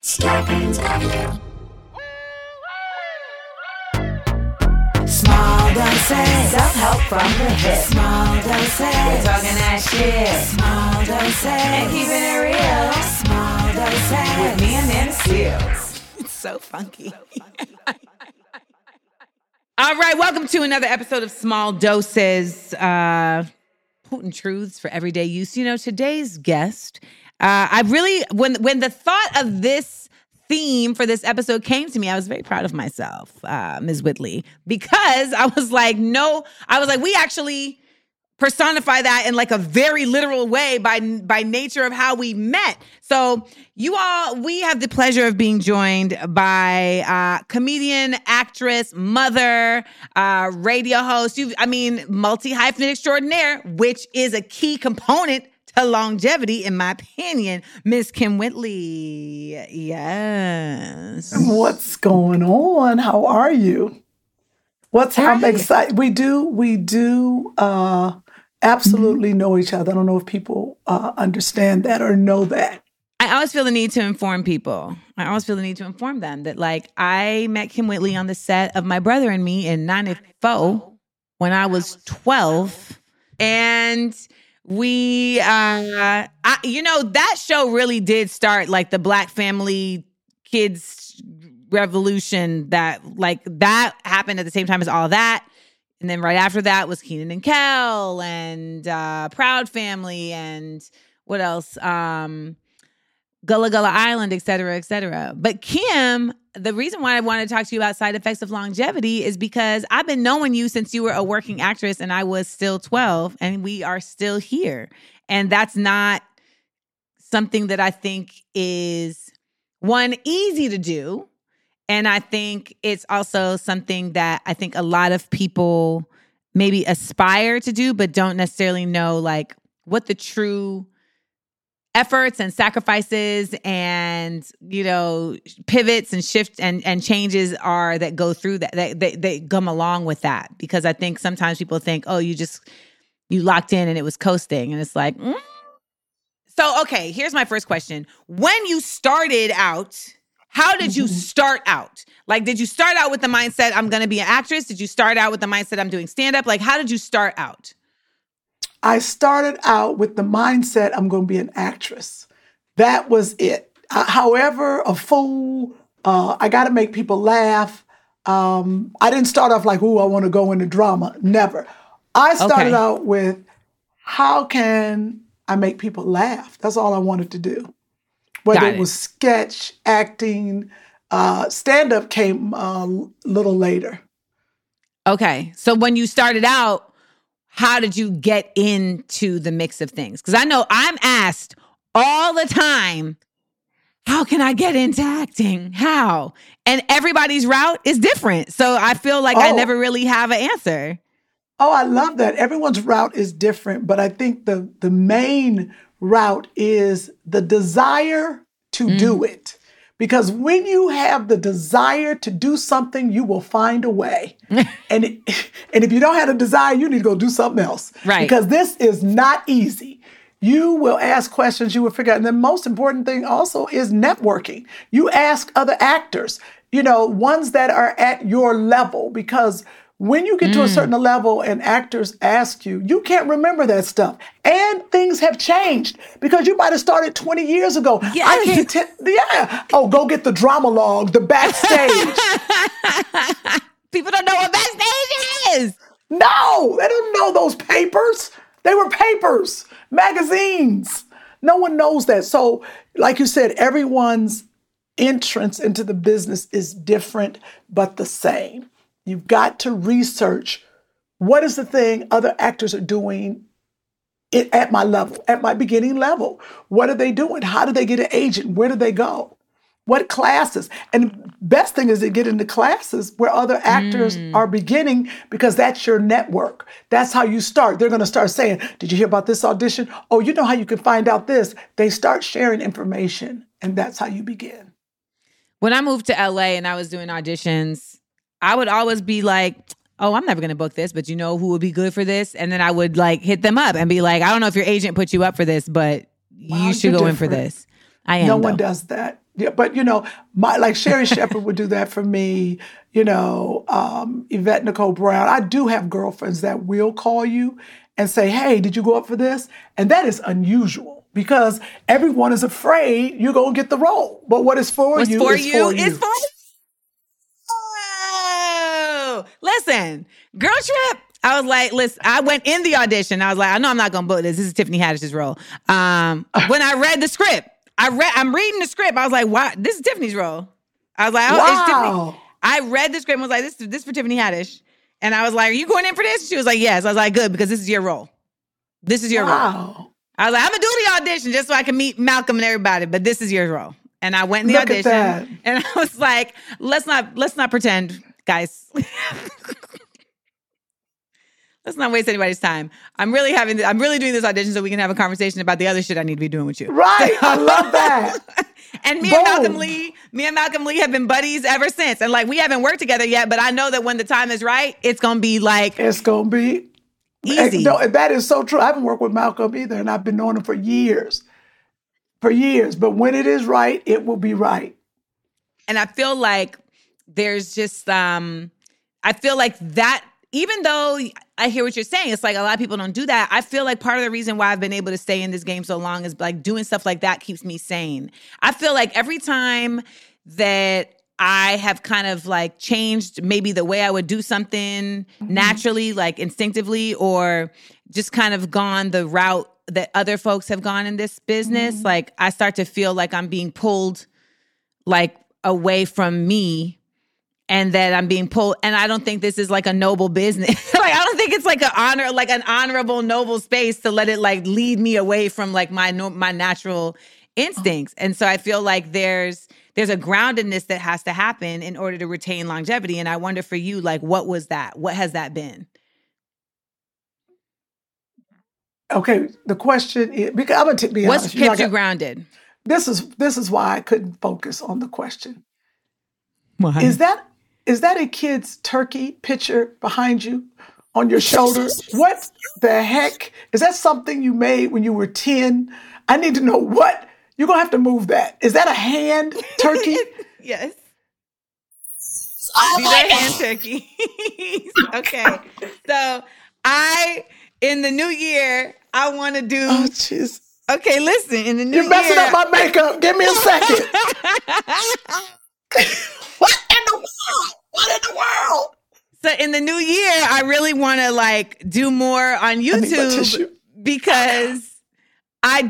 Scorpions Avenue. Small doses, self-help from the hip. Small doses, we're talking that shit. Small doses, and keeping it real. Small doses, with me and Nana Seals. It's so funky. All right, welcome to another episode of Small Doses, potent truths for everyday use. You know, today's guest, when the thought of this theme for this episode came to me, I was very proud of myself, Ms. Whitley, because I was like, we actually personify that in like a very literal way by nature of how we met. So we have the pleasure of being joined by comedian, actress, mother, radio host, multi-hyphenate extraordinaire, which is a key component to longevity, in my opinion, Miss Kim Whitley. Yes. What's going on? How are you? I'm excited. We do absolutely know each other. I don't know if people understand that or know that. I always feel the need to inform people. I always feel the need to inform them that, like, I met Kim Whitley on the set of My Brother and Me in 94 when I was 12. And that show really did start like the Black family kids revolution that happened at the same time as all that. And then right after that was Kenan and Kel and Proud Family and what else? Gullah Gullah Island, et cetera, et cetera. But Kim, the reason why I wanted to talk to you about side effects of longevity is because I've been knowing you since you were a working actress and I was still 12 and we are still here. And that's not something that I think is, one, easy to do. And I think it's also something that I think a lot of people maybe aspire to do, but don't necessarily know like what the true efforts and sacrifices and, pivots and shifts and changes are that go through that, they come along with that. Because I think sometimes people think, oh, you locked in and it was coasting. And it's like, So, okay, here's my first question. When you started out, how did you start out? Like, did you start out with the mindset, I'm going to be an actress? Did you start out with the mindset, I'm doing stand-up? Like, how did you start out? I started out with the mindset, I'm going to be an actress. That was it. However, a fool, I got to make people laugh. I didn't start off like, I want to go into drama. Never. I started out with, how can I make people laugh? That's all I wanted to do. Whether it was sketch, acting, stand-up came a little later. Okay. So when you started out, how did you get into the mix of things? Because I know I'm asked all the time, how can I get into acting? How? And everybody's route is different. So I feel like I never really have an answer. Oh, I love that. Everyone's route is different. But I think the main route is the desire to do it. Because when you have the desire to do something, you will find a way. And if you don't have a desire, you need to go do something else. Right. Because this is not easy. You will ask questions, you will figure out. And the most important thing also is networking. You ask other actors, ones that are at your level. Because when you get to a certain level and actors ask you, you can't remember that stuff. And things have changed because you might have started 20 years ago. Yes. Oh, go get the drama log, the backstage. People don't know what backstage is. No, they don't know those papers. They were papers, magazines. No one knows that. So, like you said, everyone's entrance into the business is different, but the same. You've got to research what is the thing other actors are doing at my level, at my beginning level. What are they doing? How do they get an agent? Where do they go? What classes? And best thing is to get into classes where other actors are beginning, because that's your network. That's how you start. They're going to start saying, did you hear about this audition? Oh, you know how you can find out this? They start sharing information, and that's how you begin. When I moved to LA and I was doing auditions, I would always be like, oh, I'm never going to book this, but you know who would be good for this? And then I would like hit them up and be like, I don't know if your agent put you up for this, but you should go in for this. I am. No one does that. Yeah, but like Sherry Shepherd would do that for me. Yvette Nicole Brown. I do have girlfriends that will call you and say, "Hey, did you go up for this?" And that is unusual because everyone is afraid you're gonna get the role. But what is for you is for you. It's for you. Oh, listen, girl trip. I was like, listen, I went in the audition. I was like, I know I'm not going to book this. This is Tiffany Haddish's role. When I read the script, I'm reading the script. I was like, wow, this is Tiffany's role. I was like, oh, wow. It's Tiffany. I read the script and was like, this for Tiffany Haddish. And I was like, are you going in for this? She was like, yes. I was like, good, because this is your role. This is your role. I was like, I'm going to do the audition just so I can meet Malcolm and everybody, but this is your role. And I went in the audition and I was like, let's not pretend, guys. Let's not waste anybody's time. I'm really doing this audition so we can have a conversation about the other shit I need to be doing with you. Right. I love that. And me and Malcolm Lee have been buddies ever since. And like, we haven't worked together yet, but I know that when the time is right, it's going to be like... It's going to be... easy. No, that is so true. I haven't worked with Malcolm either, and I've been knowing him for years. But when it is right, it will be right. And I feel like there's just... I feel like that... Even though I hear what you're saying, it's like a lot of people don't do that. I feel like part of the reason why I've been able to stay in this game so long is like doing stuff like that keeps me sane. I feel like every time that I have kind of like changed maybe the way I would do something naturally, like instinctively, or just kind of gone the route that other folks have gone in this business, like I start to feel like I'm being pulled like away from me. And that I'm being pulled, and I don't think this is like a noble business. Like I don't think it's like an honorable, noble space to let it like lead me away from like my natural instincts. And so I feel like there's a groundedness that has to happen in order to retain longevity. And I wonder for you, like, what was that? What has that been? Okay, the question is, because I'm gonna be honest. What's kept you grounded? This is why I couldn't focus on the question. Why? Is that a kid's turkey picture behind you on your shoulder? What the heck? Is that something you made when you were 10? I need to know what. You're going to have to move that. Is that a hand turkey? Yes. Oh, these are hand turkeys. Okay. So in the new year, I want to do. Oh, jeez. Okay, listen. In the new year. You're messing up my makeup. Give me a second. What in the world? What in the world? So in the new year, I really want to like do more on YouTube because I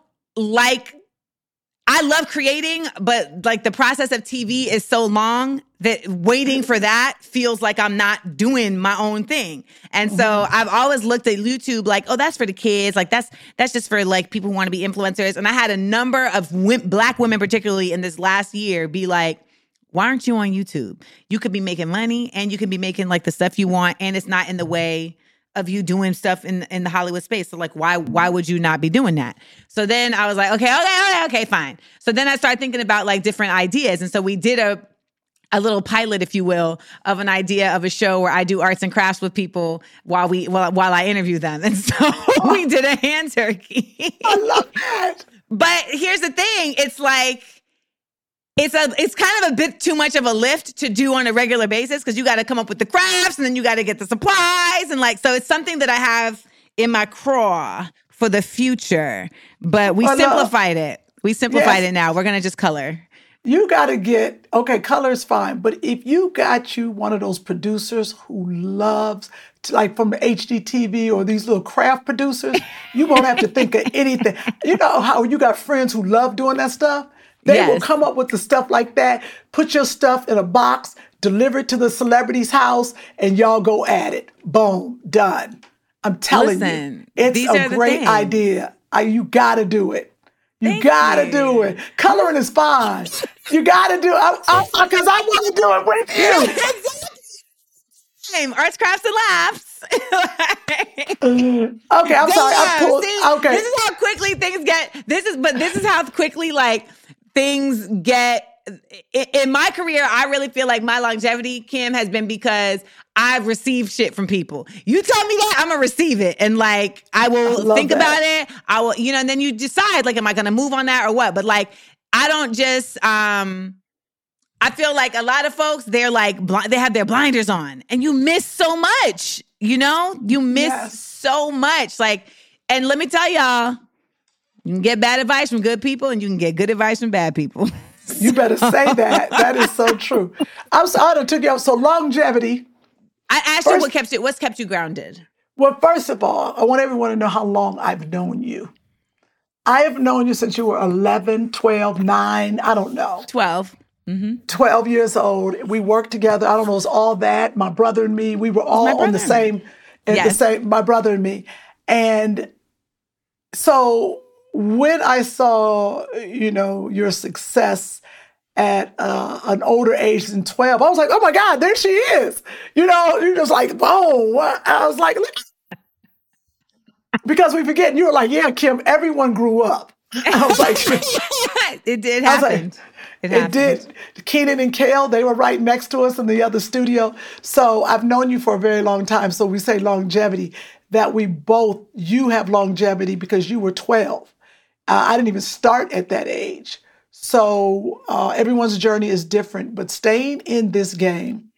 love creating, but like the process of TV is so long that waiting for that feels like I'm not doing my own thing. And so I've always looked at YouTube like, oh, that's for the kids. Like that's just for like people who want to be influencers. And I had a number of Black women, particularly in this last year, be like, why aren't you on YouTube? You could be making money and you could be making like the stuff you want, and it's not in the way of you doing stuff in the Hollywood space. So like, why would you not be doing that? So then I was like, okay, fine. So then I started thinking about like different ideas. And so we did a little pilot, if you will, of an idea of a show where I do arts and crafts with people while I interview them. And so we did a hand turkey. I love that. But here's the thing. It's like, it's kind of a bit too much of a lift to do on a regular basis because you got to come up with the crafts and then you got to get the supplies. And like, so it's something that I have in my craw for the future, but we simplified it. We simplified it now. We're going to just color. You got to color is fine. But if you got you one of those producers who loves, like from the HGTV or these little craft producers, you won't have to think of anything. You know how you got friends who love doing that stuff? They will come up with the stuff like that, put your stuff in a box, deliver it to the celebrity's house, and y'all go at it. Boom, done. I'm telling you, it's a great idea. You got to do it. You got to do it. Coloring is fine. You got to do it because I want to do it with you. Arts, crafts, and laughs. Okay, I'm sorry. This is how quickly things get. This is how quickly like things get. In my career, I really feel like my longevity, Kim, has been because I've received shit from people. You tell me that, I'm gonna receive it, and like I will think about it. I will, and then you decide like, am I gonna move on that or what? But like, I don't just, I feel like a lot of folks, they're like, they have their blinders on and you miss so much, you miss so much. Like, and let me tell y'all, you can get bad advice from good people and you can get good advice from bad people. You better say that. That is so true. I'm sorry I took you out. So longevity. I asked you what's kept you grounded? Well, first of all, I want everyone to know how long I've known you. I have known you since you were 11, 12, 9, I don't know. 12. 12 years old. We worked together. I don't know, it was all that. My brother and me, we were all on the same, my brother and me. And so when I saw, your success at an older age than 12, I was like, oh my God, there she is. You're just like, whoa. I was like, because we forget, you were like, yeah, Kim, everyone grew up. I was like, it did happen. It did. Keenan and Kale, they were right next to us in the other studio. So I've known you for a very long time. So we say longevity, that you have longevity because you were 12. I didn't even start at that age. So everyone's journey is different, but staying in this game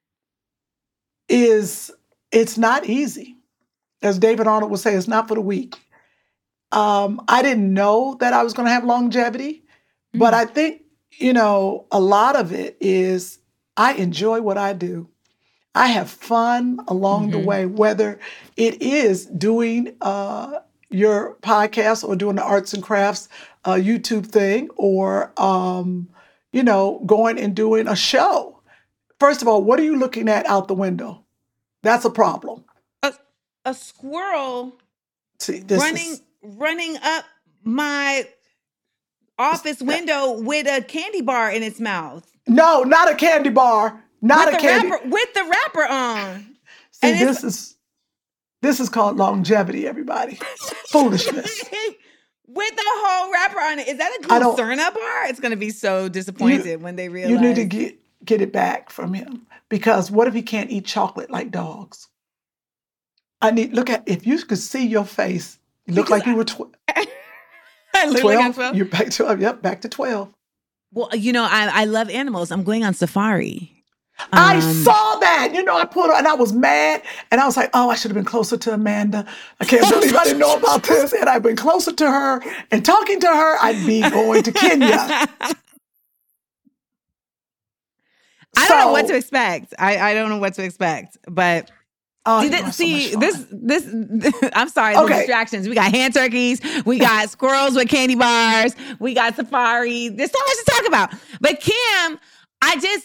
it's not easy. As David Arnold would say, it's not for the weak. I didn't know that I was going to have longevity, but I think, a lot of it is I enjoy what I do. I have fun along the way, whether it is doing your podcast or doing the arts and crafts YouTube thing or, going and doing a show. First of all, what are you looking at out the window? That's a problem. A squirrel running up my office window with a candy bar in its mouth. No, not a candy bar. Not a candy with the wrapper on. See, and this is called longevity, everybody. Foolishness. With the whole wrapper on it. Is that a Glucerna bar? It's going to be so disappointed when they realize. You need to get it back from him. Because what if he can't eat chocolate like dogs? If you could see your face, you look like you were 12. I look like 12. You're back to 12. Yep, back to 12. Well, I love animals. I'm going on safari. I saw that. I pulled her and I was mad. And I was like, oh, I should have been closer to Amanda. I can't believe I didn't know about this. And I've been closer to her and talking to her, I'd be going to Kenya. I don't know what to expect. I don't know what to expect, but see this. I'm sorry, the distractions. We got hand turkeys, we got squirrels with candy bars, we got safari. There's so much to talk about. But Kim, I just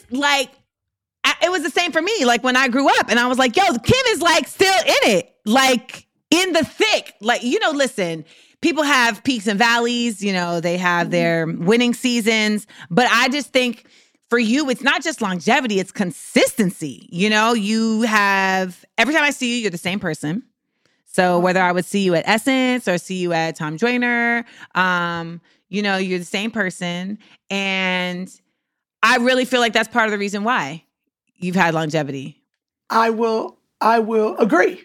it was the same for me. Like when I grew up, and I was like, yo, Kim is still in it, in the thick. Listen. People have peaks and valleys. They have their winning seasons, but I just think. For you, it's not just longevity, it's consistency. You have, every time I see you, you're the same person. So whether I would see you at Essence or see you at Tom Joyner, you're the same person. And I really feel like that's part of the reason why you've had longevity. I will agree.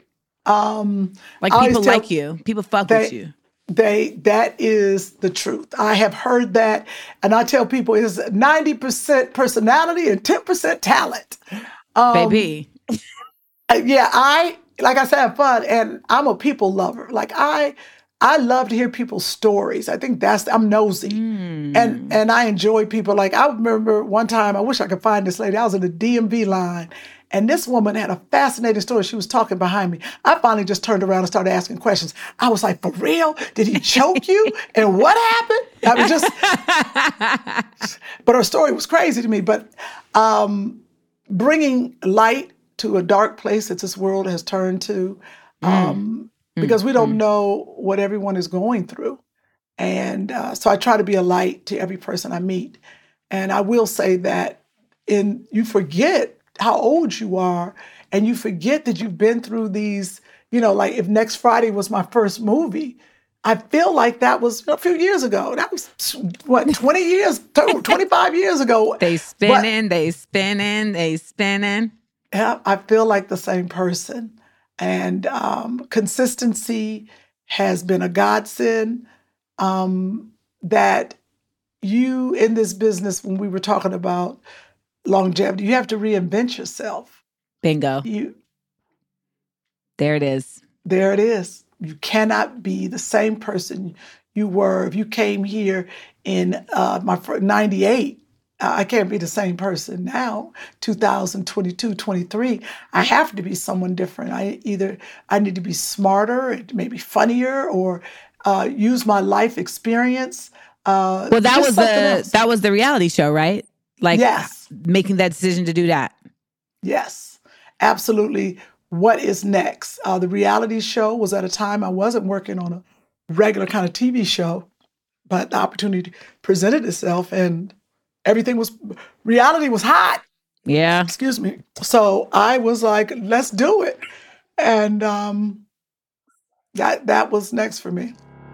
People like you. People fuck with you. That is the truth. I have heard that. And I tell people it's 90% personality and 10% talent. Baby. Yeah, I said, have fun. And I'm a people lover. I love to hear people's stories. I think I'm nosy. And I enjoy people. I remember one time, I wish I could find this lady. I was in the DMV line. And this woman had a fascinating story. She was talking behind me. I finally just turned around and started asking questions. I was like, for real? Did he choke you? And what happened? But her story was crazy to me. But bringing light to a dark place that this world has turned to, because we don't know what everyone is going through. And so I try to be a light to every person I meet. And I will say that you forget how old you are, and you forget that you've been through these, if Next Friday was my first movie, I feel like that was a few years ago. That was, 20 years, 25 years ago. They spinning. Yeah, I feel like the same person. And consistency has been a godsend that you in this business, when we were talking about longevity, you have to reinvent yourself. Bingo. There it is. There it is. You cannot be the same person you were if you came here in 98. I can't be the same person now, 2022, 23. I have to be someone different. I need to be smarter, maybe funnier, or use my life experience. Well, that was the reality show, right? Like, yes, making that decision to do that. Yes, absolutely. What is next? The reality show was at a time I wasn't working on a regular kind of TV show, but the opportunity presented itself, and reality was hot. Yeah. Excuse me. So I was like, let's do it. And that was next for me.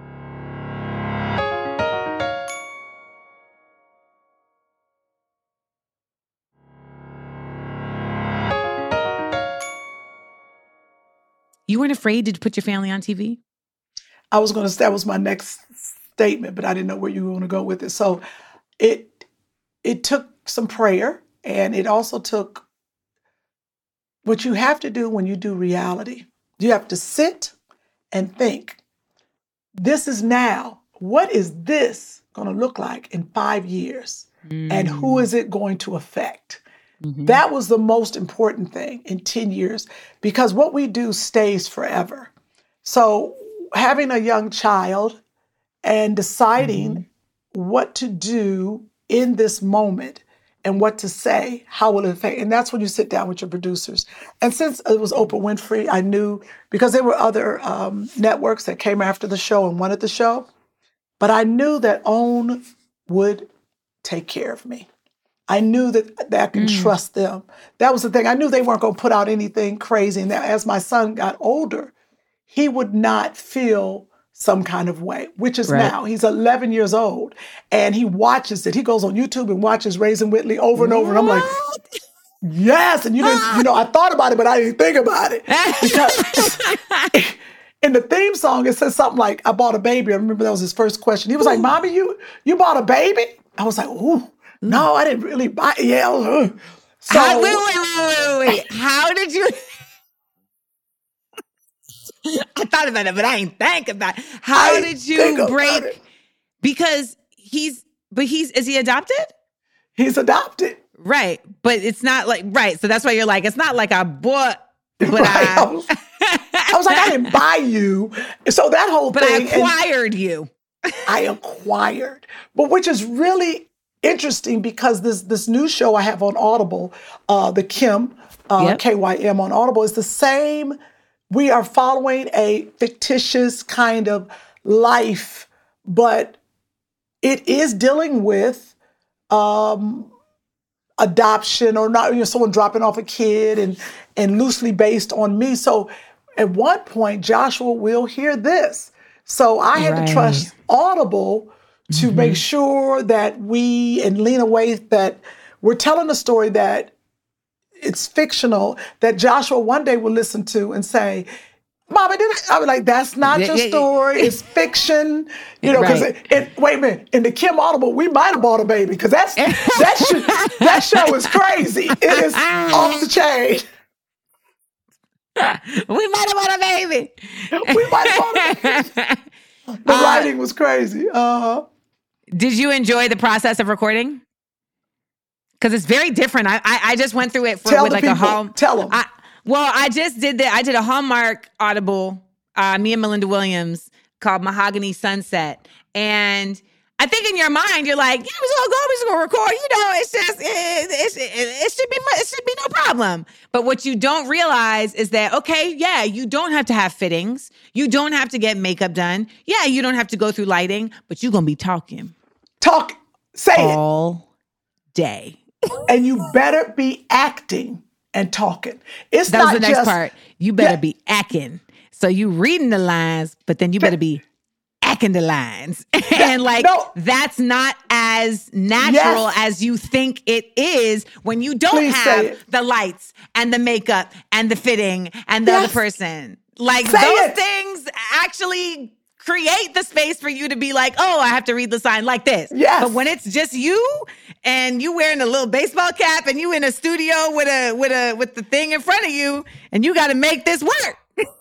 You weren't afraid to put your family on TV? That was my next statement, but I didn't know where you were going to go with it. So it took some prayer, and it also took what you have to do when you do reality. You have to sit and think, this is now. What is this going to look like in 5 years? And who is it going to affect? Mm-hmm. That was the most important thing in 10 years, because what we do stays forever. So having a young child and deciding what to do in this moment and what to say, how will it affect? And that's when you sit down with your producers. And since it was Oprah Winfrey, I knew, because there were other networks that came after the show and wanted the show, but I knew that OWN would take care of me. I knew that I could trust them. That was the thing. I knew they weren't going to put out anything crazy. And that as my son got older, he would not feel some kind of way, which is now. He's 11 years old, and he watches it. He goes on YouTube and watches Raising Whitley over and over. And I'm like, yes. And you didn't, I thought about it, but I didn't think about it. Because in the theme song, it says something like, I bought a baby. I remember that was his first question. He was like, Mommy, you bought a baby? I was like, ooh. No, I didn't really buy it. Yeah. So, wait. How did you? I thought about it, but I ain't think about it. How did you break? Because is he adopted? He's adopted. Right. But it's not like, right. So that's why you're like, it's not like I bought, but right. I was like, I didn't buy you. So that whole thing. But I acquired you. I acquired. But which is really interesting, because this new show I have on Audible, the Kim, KYM on Audible, is the same. We are following a fictitious kind of life, but it is dealing with adoption, or not, someone dropping off a kid, and loosely based on me. So at one point, Joshua will hear this. So I had to trust Audible to make sure that and Lena Waithe, that we're telling a story that it's fictional, that Joshua one day will listen to and say, Mama, I was like, that's not your story. It's fiction. Because wait a minute, in the Kim Audible, we might have bought a baby, because that show is crazy. It is off the chain. We might have bought a baby. We might have bought a baby. The writing was crazy. Did you enjoy the process of recording? Because it's very different. I just went through it with like a home. Tell them. I just did that. I did a Hallmark Audible, me and Melinda Williams, called Mahogany Sunset. And I think in your mind, you're like, yeah, we're just gonna record. It's just, it should be no problem. But what you don't realize is that, okay, yeah, you don't have to have fittings. You don't have to get makeup done. Yeah, you don't have to go through lighting, but you're gonna be talking. Say it. All day. And you better be acting and talking. That was the next part. You better be acting. So you reading the lines, but then you better be acting the lines. And that's not as natural as you think it is when you don't have the lights and the makeup and the fitting and the other person. Like those things actually create the space for you to be like, oh, I have to read the sign like this. Yes. But when it's just you and you wearing a little baseball cap and you in a studio with the thing in front of you and you got to make this work.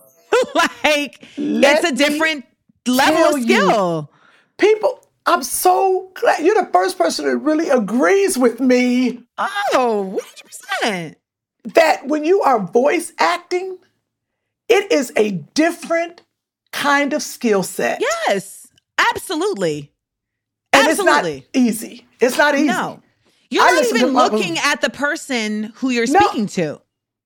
Like, it's a different level of skill. People, I'm so glad you're the first person that really agrees with me. Oh, 100%. That when you are voice acting, it is a different kind of skill set. Yes, absolutely. And Absolutely. it's not easy. It's not easy. No. You're not even looking at the person who you're speaking to.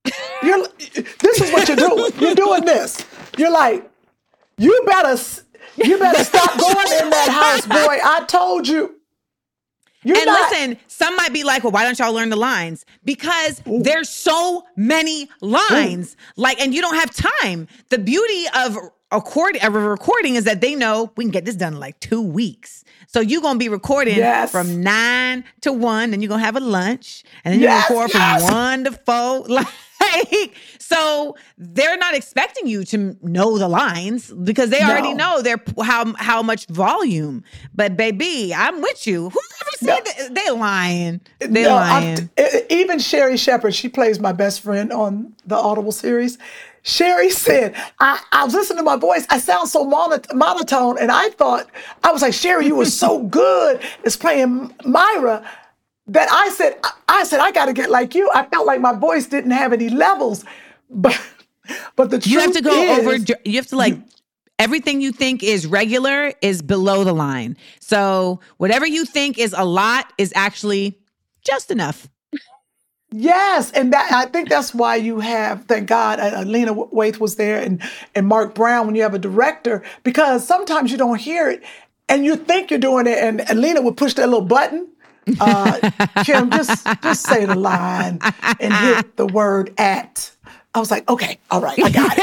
This is what you're doing. You're doing this. You're like, you better stop going in that house, boy. I told you. Listen, some might be like, well, why don't y'all learn the lines? Because there's so many lines. Like, and you don't have time. The beauty of a recording is that they know we can get this done in like 2 weeks. So you're going to be recording from 9 to 1, and you're going to have a lunch, and then you record from 1 to 4. Like, so they're not expecting you to know the lines because they already know how much volume. But baby, I'm with you. Whoever said they lying? They lying. Even Sherry Shepherd, she plays my best friend on the Audible series. Sherry said, I was listening to my voice. I sound so monotone. And I was like, Sherry, you were so good as playing Myra that I said, I got to get like you. I felt like my voice didn't have any levels. But the truth you have to go over, you have to like, everything you think is regular is below the line. So whatever you think is a lot is actually just enough. Yes, and I think that's why you have, thank God, Lena Waithe was there and Mark Brown when you have a director, because sometimes you don't hear it and you think you're doing it, and Lena would push that little button. Kim, just say the line and hit the word at. I was like, okay, all right, I got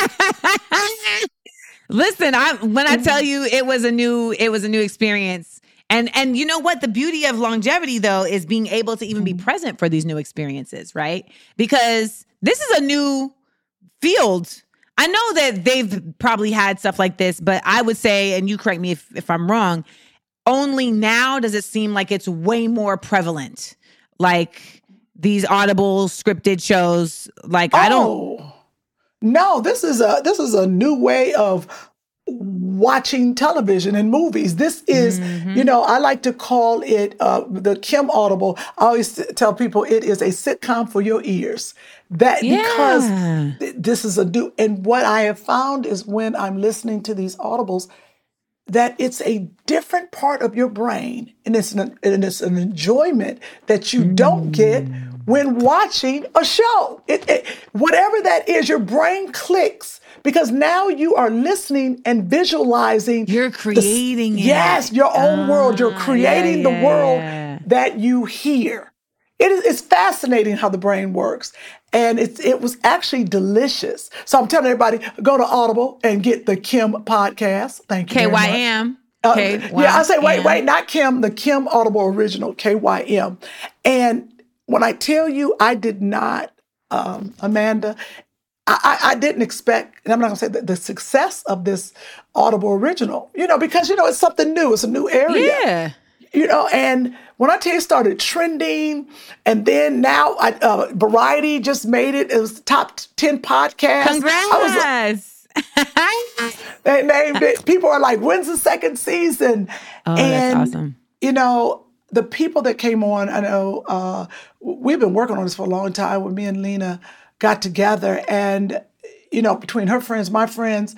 it. Listen, when I tell you it was a new experience. And you know what? The beauty of longevity, though, is being able to even be present for these new experiences, right? Because this is a new field. I know that they've probably had stuff like this, but I would say, and you correct me if I'm wrong, only now does it seem like it's way more prevalent. Like these Audible scripted shows. Like, I don't. No, this is a new way of watching television and movies. This is, I like to call it the Kim Audible. I always tell people it is a sitcom for your ears. Because this is a new, and what I have found is when I'm listening to these audibles, that it's a different part of your brain, and it's an enjoyment that you don't get when watching a show. Whatever that is, your brain clicks. Because now you are listening and visualizing. You're creating it. Yes, your own world. You're creating the world that you hear. It's fascinating how the brain works. And it was actually delicious. So I'm telling everybody, go to Audible and get the Kim podcast. Thank you KYM. I say, wait, not Kim, the Kim Audible original, KYM. And when I tell you, I did not, Amanda, I didn't expect, and I'm not going to say the success of this Audible original, because, it's something new. It's a new area. Yeah. And when I tell you it started trending, and then now Variety just made it. It was the top 10 podcast. Congrats. They named it. People are like, when's the second season? Oh, that's awesome. The people that came on, I know we've been working on this for a long time when me and Lena got together, and between her friends, my friends,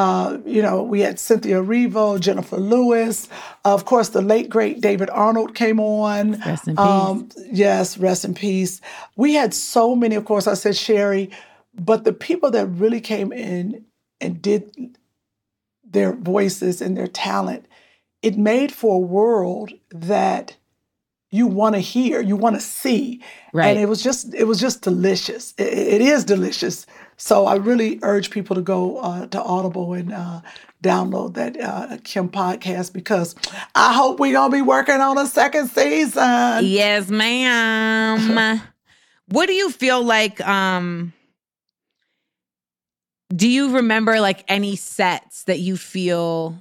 we had Cynthia Erivo, Jennifer Lewis, of course, the late great David Arnold came on. Rest in peace. Yes, rest in peace. We had so many, of course, I said Sherry, but the people that really came in and did their voices and their talent, it made for a world that you want to hear, you want to see. Right. And it was just delicious. It is delicious. So I really urge people to go to Audible and download that Kim podcast, because I hope we're going to be working on a second season. Yes, ma'am. What do you feel like Do you remember like any sets that you feel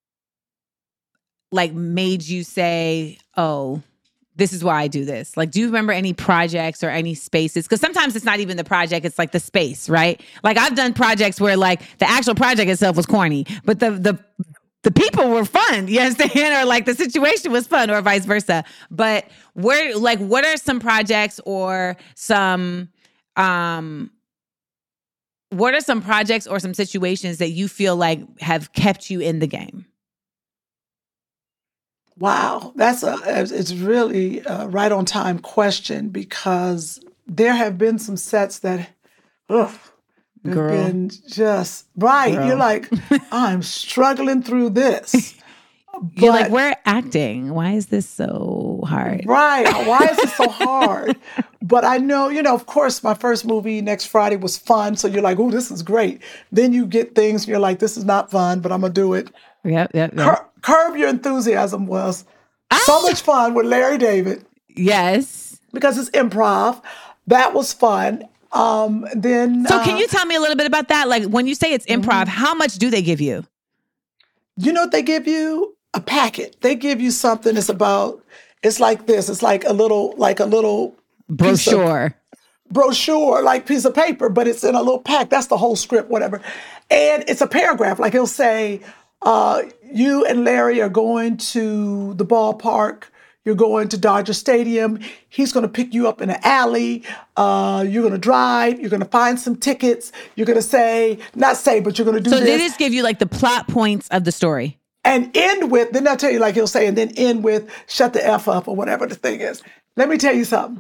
like made you say, oh, this is why I do this? Like, do you remember any projects or any spaces? Because sometimes it's not even the project, it's like the space, right? Like I've done projects where like the actual project itself was corny, but the people were fun, you understand? Or like the situation was fun or vice versa. But where, like, what are some projects or some situations that you feel like have kept you in the game? Wow, it's really a right on time question, because there have been some sets that, ugh, have Girl. been just right. Girl. You're like, I'm struggling through this. You're like, we're acting. Why is this so hard? Right. Why is it so hard? But I know, of course, my first movie next Friday was fun. So you're like, oh, this is great. Then you get things and you're like, this is not fun, but I'm going to do it. Yep. Curb Your Enthusiasm was so much fun with Larry David. Yes. Because it's improv. That was fun. Then. So can you tell me a little bit about that? Like when you say it's improv, how much do they give you? You know what they give you? A packet. They give you something. It's like this. It's like a little brochure, like piece of paper, but it's in a little pack. That's the whole script, whatever. And it's a paragraph. Like he'll say, you and Larry are going to the ballpark. You're going to Dodger Stadium. He's going to pick you up in an alley. You're going to drive. You're going to find some tickets. You're going to but you're going to do this. So they just give you like the plot points of the story. And end with, then I'll tell you, like he'll say, and then end with, shut the F up or whatever the thing is. Let me tell you something.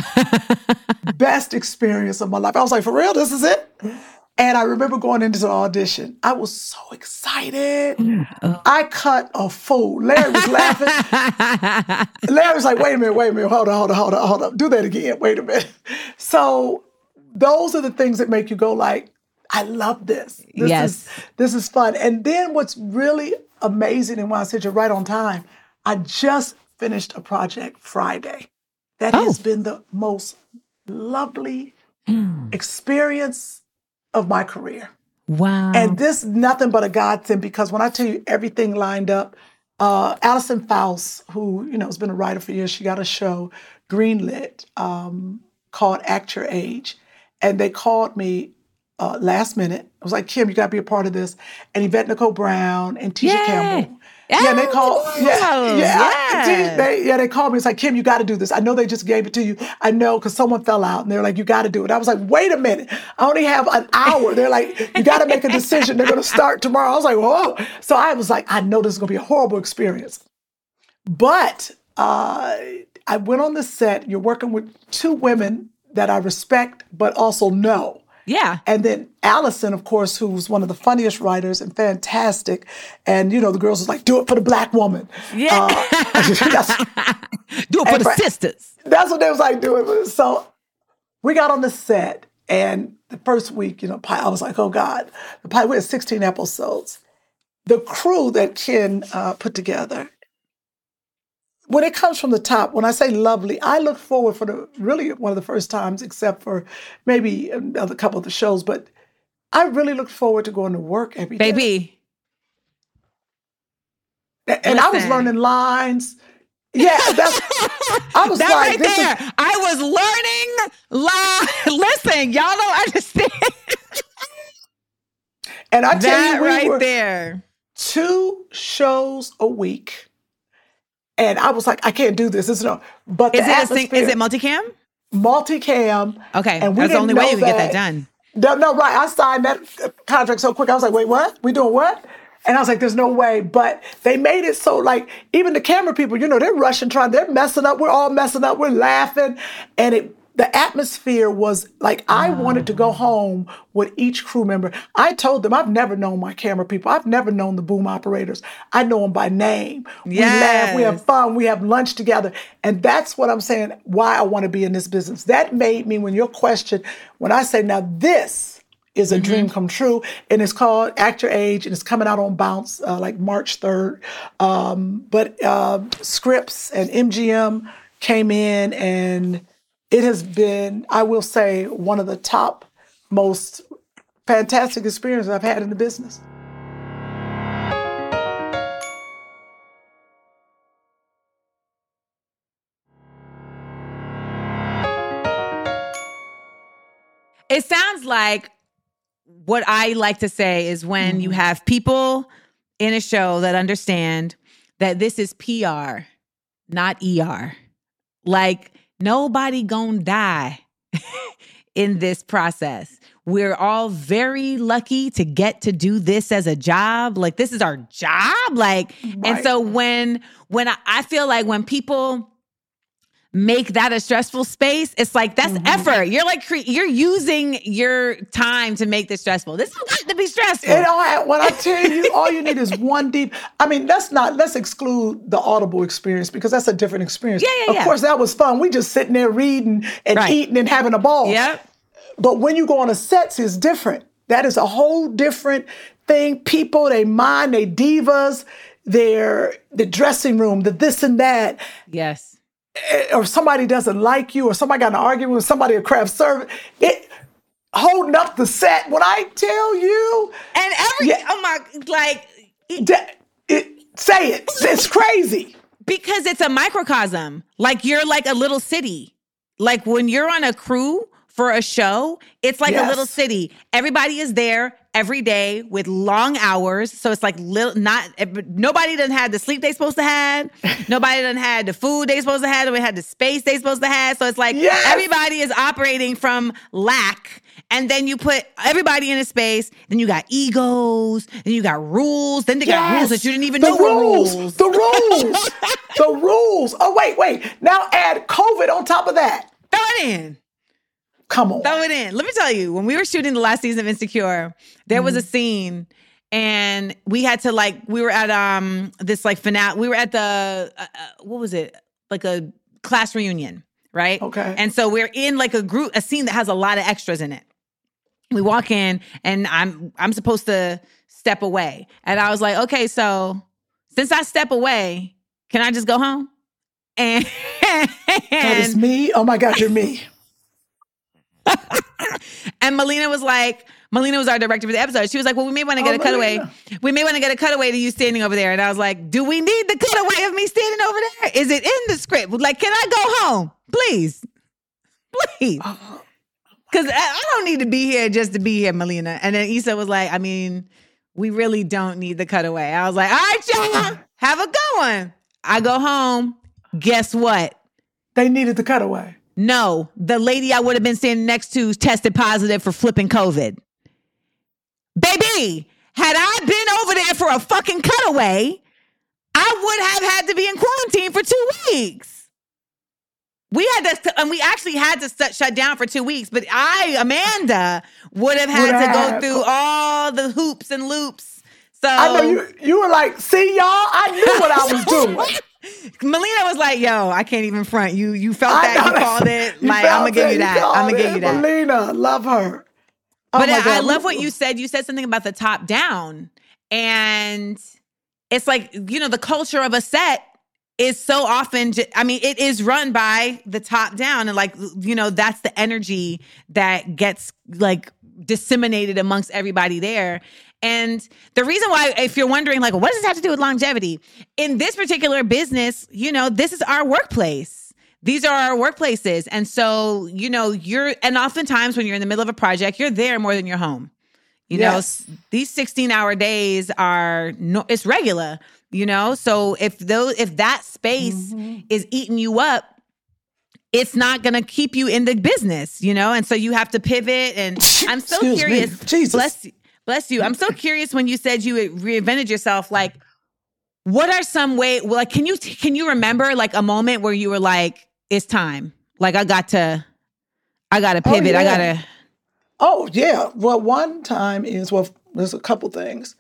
Best experience of my life. I was like, for real, this is it? And I remember going into the audition. I was so excited. I cut a fool. Larry was laughing. Larry was like, wait a minute. Hold on. Do that again. Wait a minute. So those are the things that make you go like, I love this. This is fun. And then what's really amazing, and when I said you're right on time, I just finished a project Friday. That has been the most lovely experience of my career. Wow. And this nothing but a godsend, because when I tell you everything lined up, Allison Faust, who, has been a writer for years, she got a show, greenlit, called Act Your Age. And they called me last minute. I was like, Kim, you got to be a part of this. And Yvette Nicole Brown and Tisha Campbell. Yeah, they called. They called me. It's like, Kim, you got to do this. I know they just gave it to you. I know, because someone fell out, and they're like, you got to do it. I was like, wait a minute. I only have an hour. They're like, you got to make a decision. They're going to start tomorrow. I was like, whoa. So I was like, I know this is going to be a horrible experience. But I went on the set. You're working with two women that I respect, but also know. Yeah. And then Allison, of course, who's one of the funniest writers and fantastic. And, the girls was like, do it for the Black woman. Yeah. Do it for the sisters. That's what they was like doing. So we got on the set, and the first week, I was like, oh God, we had 16 episodes. The crew that Ken put together, when it comes from the top, when I say lovely, I look forward for really one of the first times, except for maybe another couple of the shows, but I really look forward to going to work every day. Baby. And I was learning lines. Yeah, I was that like, right there. I was learning lines. Listen, y'all don't understand. And I tell you, we were there. 2 shows a week. And I was like, I can't do this. But is it multicam? Multicam. Okay, and that's the only way you can get that done. No, right. I signed that contract so quick. I was like, wait, what? We doing what? And I was like, there's no way. But they made it so, like, even the camera people, they're rushing, they're messing up. We're all messing up. We're laughing. And the atmosphere was like, I wanted to go home with each crew member. I told them, I've never known my camera people. I've never known the boom operators. I know them by name. We laugh, we have fun, we have lunch together. And that's what I'm saying, why I want to be in this business. That made me, when I say, now this is a dream come true, and it's called Act Your Age, and it's coming out on Bounce like March 3rd. But Scripps and MGM came in, and it has been, I will say, one of the top most fantastic experience I've had in the business. It sounds like what I like to say is when you have people in a show that understand that this is PR, not ER. Like, nobody gonna die in this process. We're all very lucky to get to do this as a job. Like, this is our job. Like, and so when I feel like when people make that a stressful space, it's like, that's effort. You're like, you're using your time to make this stressful. This don't have to be stressful. It don't have, when I tell you, all you need is one deep. I mean, let's exclude the Audible experience because that's a different experience. Yeah. Of course, that was fun. We just sitting there reading and eating and having a ball. Yep. But when you go on a set, it's different. That is a whole different thing. People, they mind, they divas, the dressing room, the this and that. Yes. Or somebody doesn't like you, or somebody got in an argument with somebody at craft service, holding up the set. When I tell you, and say it. It's crazy because it's a microcosm. Like, you're like a little city. Like, when you're on a crew for a show, it's like a little city. Everybody is there every day with long hours. So it's like nobody done had the sleep they supposed to have. Nobody done had the food they supposed to have. Nobody had the space they supposed to have. So it's like everybody is operating from lack. And then you put everybody in a space. Then you got egos. Then you got rules. Then they got rules that you didn't even know were rules. The rules. The rules. Oh, wait. Now add COVID on top of that. Throw it in. Come on. Throw it in. Let me tell you, when we were shooting the last season of Insecure, there was a scene and we had to we were at this finale. We were at the, what was it? Like a class reunion, right? Okay. And so we're in a scene that has a lot of extras in it. We walk in and I'm supposed to step away. And I was like, okay, so since I step away, can I just go home? And that is me. Oh my God, you're me. And Melina was our director for the episode. She was like, well, we may want to get a cutaway. We may want to get a cutaway to you standing over there. And I was like, do we need the cutaway of me standing over there? Is it in the script? Like, can I go home? Please. Because I don't need to be here just to be here, Melina. And then Issa was like, I mean, we really don't need the cutaway. I was like, all right, y'all, have a good one. I go home. Guess what? They needed the cutaway. No, the lady I would have been standing next to tested positive for flipping COVID. Baby, had I been over there for a fucking cutaway, I would have had to be in quarantine for 2 weeks. We actually had to shut down for 2 weeks, but Amanda, would have had to go through all the hoops and loops. So I know you were like, see y'all, I knew what I was doing. Melina was like, yo, I can't even front. You felt that, you called it. Like, I'm going to give you that. I'm going to give you that. Melina, love her. But I love what you said. You said something about the top down. And it's like, the culture of a set is so often, it is run by the top down. And that's the energy that gets disseminated amongst everybody there. And the reason why, if you're wondering, what does this have to do with longevity? In this particular business, this is our workplace. These are our workplaces. And so, and oftentimes when you're in the middle of a project, you're there more than you're home. These 16-hour days it's regular, So if that space is eating you up, it's not going to keep you in the business, And so you have to pivot. And I'm so curious. Jesus. Bless you. I'm so curious when you said you reinvented yourself. What are some ways? Can you remember a moment where you were like, it's time. I got to pivot. Oh, yeah. Oh yeah. Well, one time there's a couple things.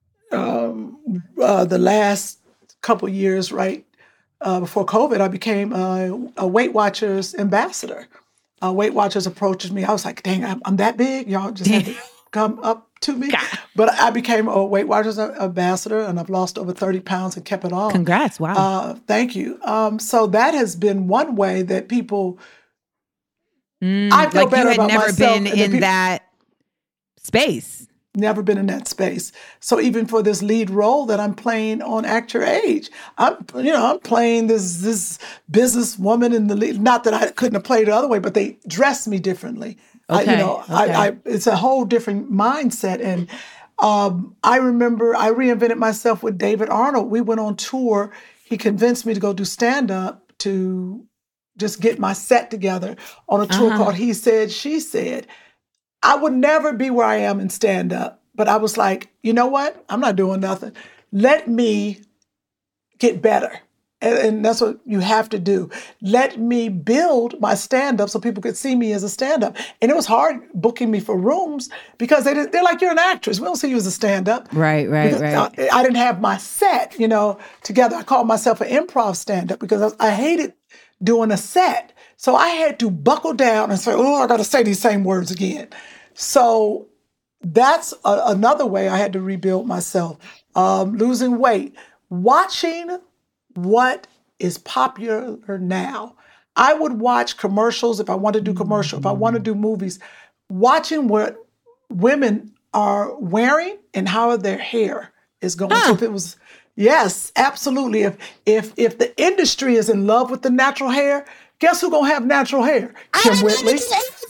The last couple years, right before COVID, I became a Weight Watchers ambassador. Weight Watchers approached me. I was like, dang, I'm that big. Y'all just had to come up to me. God. But I became a Weight Watchers ambassador, and I've lost over 30 pounds and kept it on. Congrats. Wow. Thank you. So that has been one way that people, I feel better about myself. You had never been in that space. Never been in that space. So even for this lead role that I'm playing on Act Your Age, I'm playing this businesswoman in the lead. Not that I couldn't have played it the other way, but they dressed me differently. Okay. It's a whole different mindset. And I remember I reinvented myself with David Arnold. We went on tour. He convinced me to go do stand-up to just get my set together on a tour called He Said, She Said. I would never be where I am in stand-up, but I was like, you know what? I'm not doing nothing. Let me get better. And that's what you have to do. Let me build my stand-up so people could see me as a stand-up. And it was hard booking me for rooms because they're like, you're an actress. We don't see you as a stand-up. Right. I didn't have my set, together. I called myself an improv stand-up because I hated doing a set. So I had to buckle down and say, I got to say these same words again. So that's another way I had to rebuild myself. Losing weight, watching what is popular now. I would watch commercials if I want to do commercial, if I want to do movies, watching what women are wearing and how their hair is going. So if it was, yes, absolutely. If the industry is in love with the natural hair, guess who's gonna have natural hair? Kim Whitley.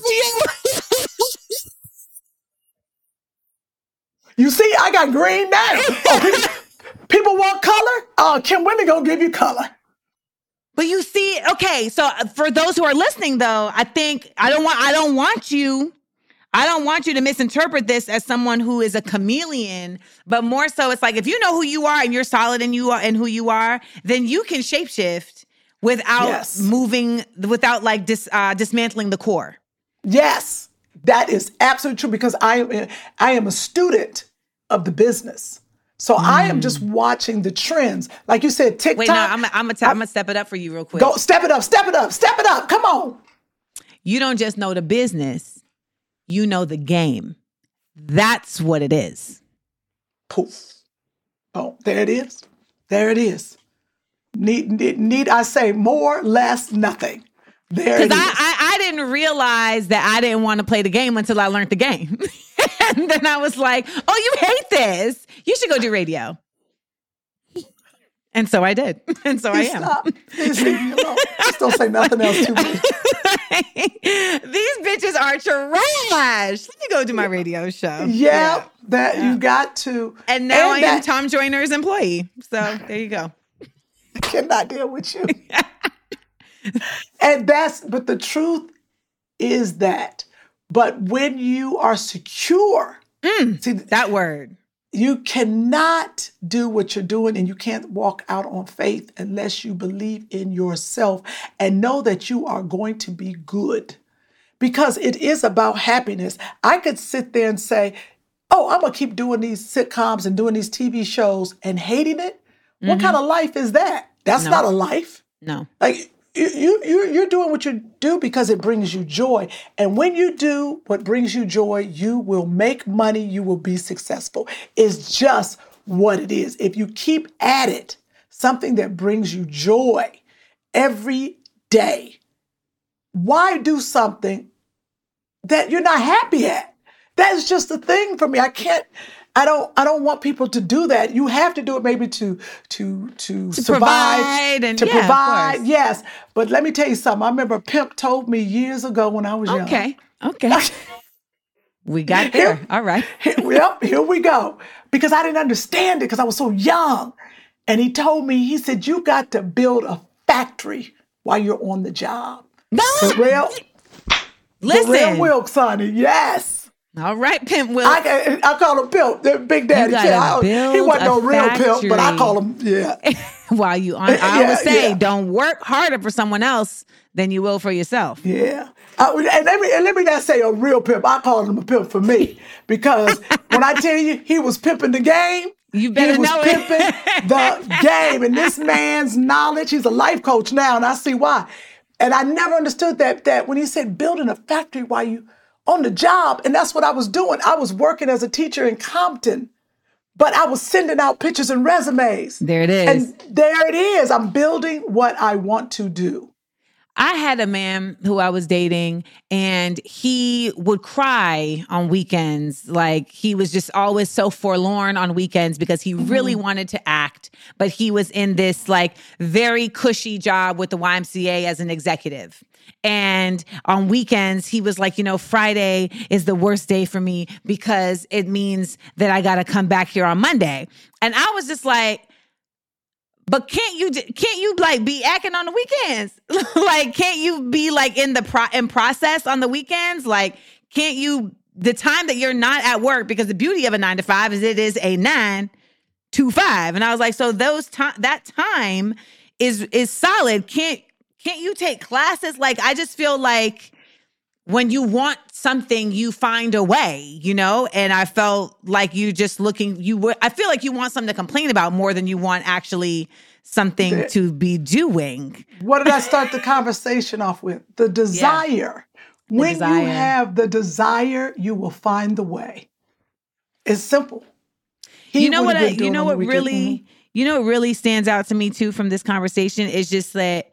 You see, I got green now. People want color. Kim Whitley gonna give you color. But you see, okay. So for those who are listening, though, I think I don't want you to misinterpret this as someone who is a chameleon, but more so, it's like if you know who you are and you're solid in you are and who you are, then you can shapeshift without moving, without like dismantling the core. Yes, that is absolutely true because I am a student of the business. So I am just watching the trends. Like you said, TikTok. Wait, no, I'm gonna step it up for you real quick. Go, step it up. Come on. You don't just know the business, you know the game. That's what it is. Poof. Oh, there it is. There it is. Need I say more, less, nothing? There it is. I didn't realize that I didn't want to play the game until I learned the game. And then I was like, oh, you hate this. You should go do radio. And so I did. And so I am. Stop. Please leave me alone. Just don't say nothing else to me. These bitches are trash. Let me go do my radio show. Yeah. You got to. And now I am Tom Joyner's employee. So there you go. I cannot deal with you. But the truth is that. But when you are secure, see that word, you cannot do what you're doing and you can't walk out on faith unless you believe in yourself and know that you are going to be good because it is about happiness. I could sit there and say, oh, I'm going to keep doing these sitcoms and doing these TV shows and hating it. Mm-hmm. What kind of life is that? That's not a life. No. Like you're doing what you do because it brings you joy. And when you do what brings you joy, you will make money. You will be successful. It's just what it is. If you keep at it, something that brings you joy every day, why do something that you're not happy at? That's just the thing for me. I don't want people to do that. You have to do it maybe to survive, provide. Yes. But let me tell you something. I remember a pimp told me years ago when I was young. Okay. We got there. All right. Here we go. Because I didn't understand it because I was so young. And he told me, he said, you got to build a factory while you're on the job. No. Listen. Real Wilkes, honey. Yes. All right, Pimp Will. I call him Pimp. Big Daddy. He wasn't no real pimp, but I call him, While you on, I always say, don't work harder for someone else than you will for yourself. Yeah. And let me not say a real pimp. I call him a pimp for me. Because when I tell you he was pimping the game, you better know it. He was pimping the game. And this man's knowledge, he's a life coach now, and I see why. And I never understood that when he said building a factory while you on the job, and that's what I was doing. I was working as a teacher in Compton, but I was sending out pictures and resumes. There it is. And there it is. I'm building what I want to do. I had a man who I was dating, and he would cry on weekends. Like, he was just always so forlorn on weekends because he really wanted to act, but he was in this like very cushy job with the YMCA as an executive. And on weekends, he was like, Friday is the worst day for me because it means that I got to come back here on Monday. And I was just like, but can't you like be acting on the weekends? Like, can't you be like in process on the weekends? Like, can't you, the time that you're not at work, because the beauty of a 9 to 5 is it is a 9 to 5. And I was like, so that time is solid. Can't you take classes? Like, I just feel like when you want something, you find a way, And I felt like I feel like you want something to complain about more than you want actually something to be doing. What did I start the conversation off with? The desire. Yeah. When you have the desire, you will find the way. It's simple. What really stands out to me too from this conversation is just that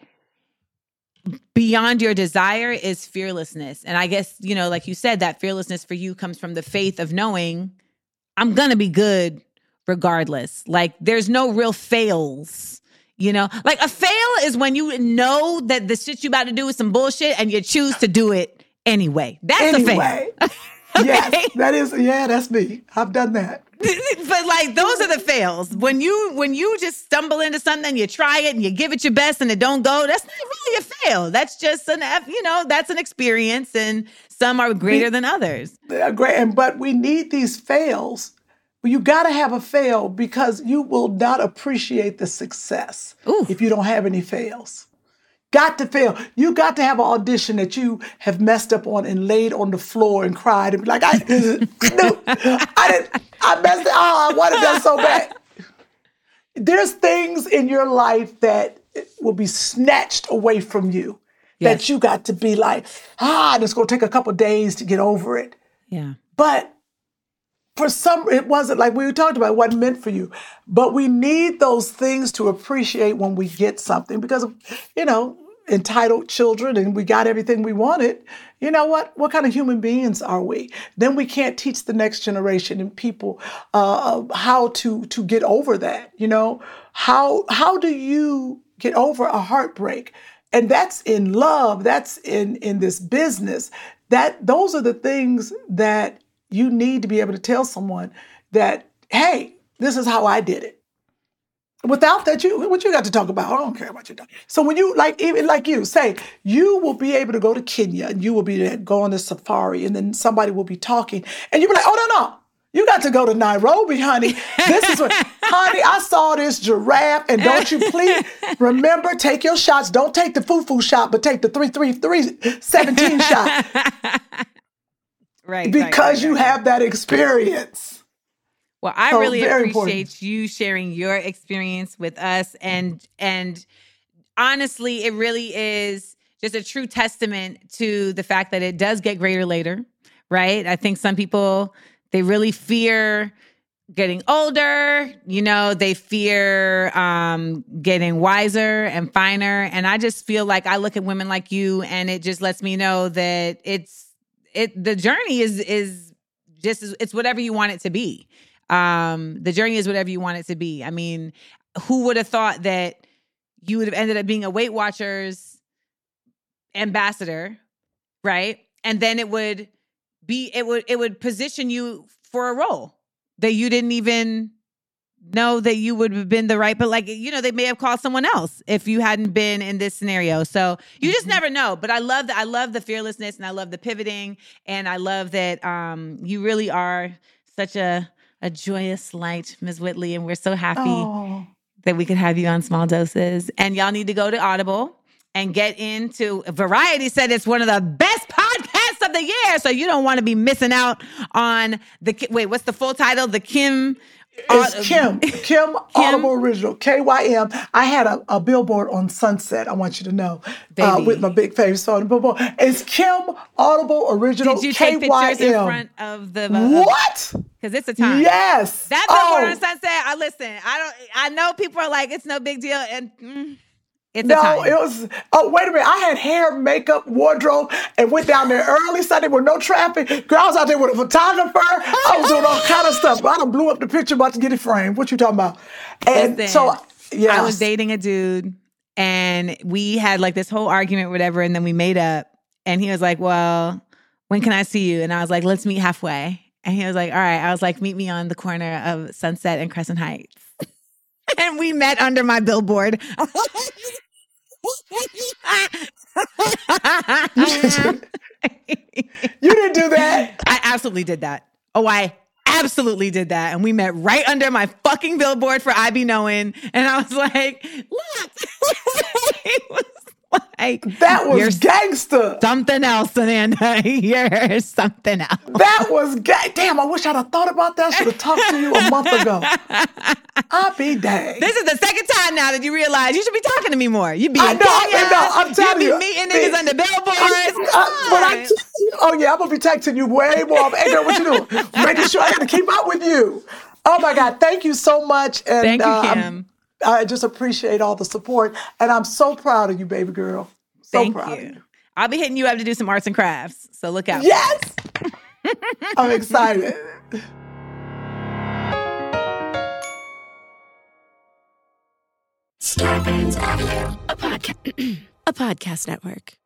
beyond your desire is fearlessness. And I guess, like you said, that fearlessness for you comes from the faith of knowing I'm going to be good regardless. Like, there's no real fails, Like, a fail is when you know that the shit you about to do is some bullshit and you choose to do it anyway. That's a fail. Okay? Yes, that's me. I've done that. But like, those are the fails. When you just stumble into something, you try it and you give it your best and it don't go, that's not really a fail. That's just that's an experience, and some are greater than others. Great. But we need these fails. You got to have a fail because you will not appreciate the success if you don't have any fails. Got to fail. You got to have an audition that you have messed up on and laid on the floor and cried and be like, I messed it. Oh, I wanted that so bad. There's things in your life that will be snatched away from you that you got to be like, it's going to take a couple of days to get over it. Yeah. But it wasn't like we talked about, it wasn't meant for you. But we need those things to appreciate when we get something because, entitled children and we got everything we wanted. You know what? What kind of human beings are we? Then we can't teach the next generation and people how to get over that. How do you get over a heartbreak? And that's in love. That's in this business. Those are the things that you need to be able to tell someone that, hey, this is how I did it. Without that, what you got to talk about? I don't care about your dog. So when you, even like you say, you will be able to go to Kenya and you will be go on the safari and then somebody will be talking and you'll be like, oh, no. You got to go to Nairobi, honey. This is what, honey, I saw this giraffe and don't you please remember, take your shots. Don't take the foo-foo shot, but take the 3-3-3-17 shot. Right. Because you have that experience. Well, I really appreciate you sharing your experience with us. And honestly, it really is just a true testament to the fact that it does get greater later, right? I think some people, they really fear getting older, they fear getting wiser and finer. And I just feel like I look at women like you and it just lets me know that the journey is just, it's whatever you want it to be. The journey is whatever you want it to be. I mean, who would have thought that you would have ended up being a Weight Watchers ambassador, right? And then it would position you for a role that you didn't even know that you would have been the right, but they may have called someone else if you hadn't been in this scenario. So you just never know. But I love the fearlessness and I love the pivoting and I love that you really are such a joyous light, Ms. Whitley, and we're so happy that we could have you on Small Doses. And y'all need to go to Audible and get into Variety said it's one of the best podcasts of the year. So you don't want to be missing out on what's the full title? The Kim. It's Kim Audible Original, KYM. I had a billboard on Sunset, I want you to know, with my big face on the billboard. It's Kim Audible Original, KYM. Did you take pictures in front of the... What? Because it's a time. Yes. That billboard on Sunset, I know people are like, it's no big deal. And It's a time. it was, oh, wait a minute. I had hair, makeup, wardrobe, and went down there early Sunday with no traffic. Girl, I was out there with a photographer. I was doing all kind of stuff. I done blew up the picture about to get it framed. What you talking about? And Listen, so, yeah. I was dating a dude and we had like this whole argument, whatever, and then we made up. And he was like, well, when can I see you? And I was like, let's meet halfway. And he was like, all right. I was like, meet me on the corner of Sunset and Crescent Heights. And we met under my billboard. You didn't do that. I absolutely did that. Oh, I absolutely did that. And we met right under my fucking billboard for I Be Knowing. And I was like, look. He was like, That was gangster. Something else, Amanda. You're something else. That was damn, I wish I'd have thought about that. I should have talked to you a month ago. I'll be dang. This is the second time now that you realize you should be talking to me more. You be I know, I'm telling you. You be meeting niggas under billboards. Oh yeah, I'm gonna be texting you way more. Hey girl, what you doing? Making sure I got to keep up with you. Oh my God, thank you so much. And thank you, Kim. I just appreciate all the support, and I'm so proud of you, baby girl. So proud of you. I'll be hitting you up to do some arts and crafts, so look out. Yes, I'm excited. Scarpins Audio, a podcast network.